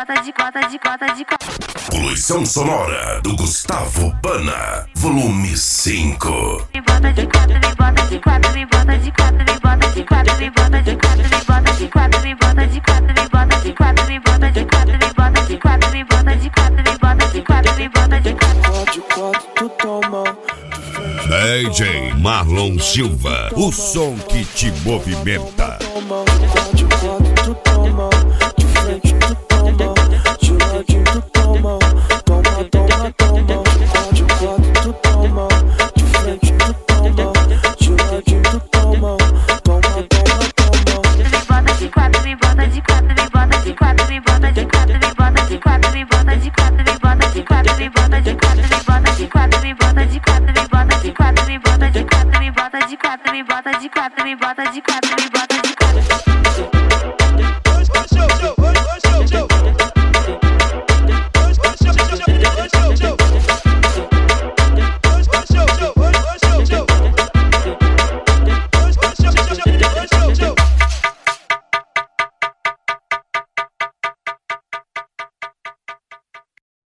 Poluição sonora do Gustavo Pana, volume 5. Me bota de quatro, me bota de quatro, me bota de quatro, me bota de quatro, me bota de quatro, me bota de quatro, me bota de quatro, me bota de quatro, me bota de quatro, me bota de quatro, me bota de quatro, me bota de quatro, me bota de quatro. Tu toma. DJ Marlon Silva, o som que te movimenta. De quatro tu toma, de frente tu toma, de ladinho tu toma, toma, toma, toma. De quatro tu toma, de frente tu toma, de ladinho tu toma, toma, toma, toma. Me bota de quatro, me bota de quatro, me bota de quatro, me bota de quatro, me bota de quatro, me bota de quatro, me bota de quatro, me bota de quatro, me bota de quatro, me bota de quatro, me bota de quatro, me bota de quatro, me bota de quatro, me bota de quatro, me bota de quatro.